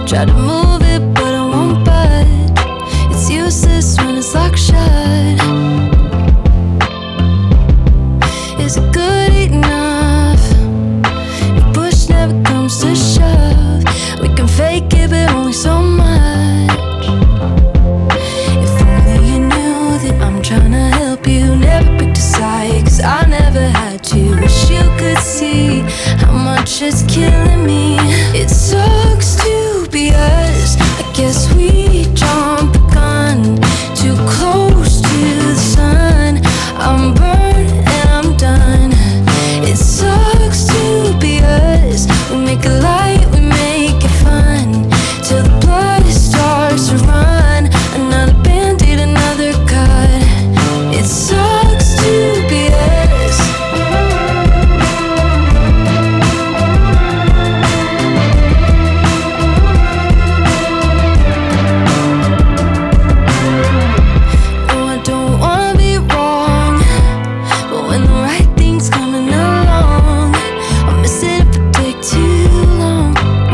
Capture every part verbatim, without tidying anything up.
Try to move it, but it won't budge. It's useless when it's locked shut. Is it good enough? If push never comes to shove, we can fake it, but only so much. If only you knew that I'm tryna help you. Never picked a side, cause I never had to. Wish you could see how much it's killing me. It sucks to be us. I guess we jumped the gun too close to the sun. I'm burned and I'm done. It sucks to be us. We make a light, we make it fun, till the blood starts to run. Another band-aid, another cut. It sucks to be us. No, I don't wanna be wrong, but when the right thing's coming along, I'll miss it if it take too long.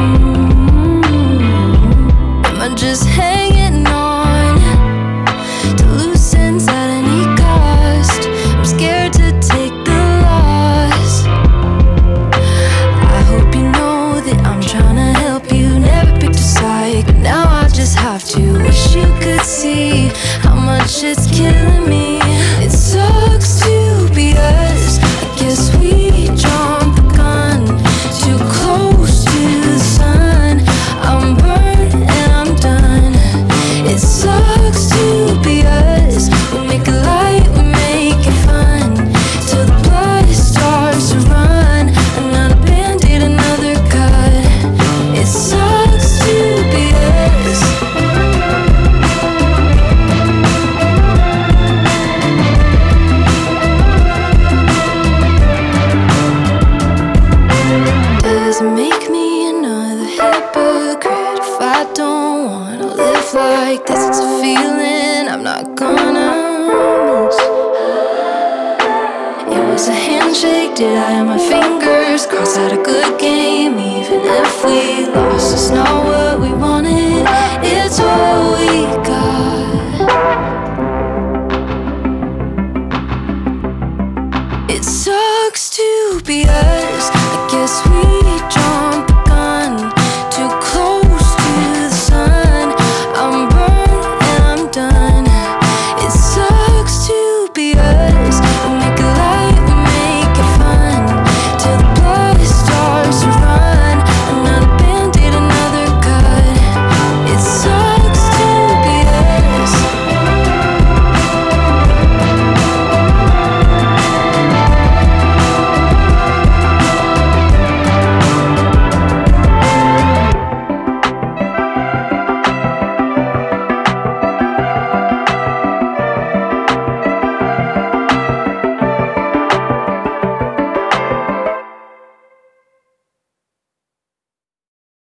Mm-hmm. Am I just hanging on to loose ends at any cost? I'm scared to take the loss. I hope you know that I'm tryna help you. Never picked a side, but now I just have to. Wish you could see how much it's killing me. It sucks to be us. I guess we jumped the gun too close to the sun. I'm burned and I'm done. It sucks to be us. We make a light, we make it fun, till the blood starts to run. Another band-aid, another cut. It sucks to be us. Does it make me another hypocrite if I don't wanna live like this? It's a feeling I'm not gonna miss. It was a handshake, did I have my fingers crossed? Had a good game, even if we lost. It's not what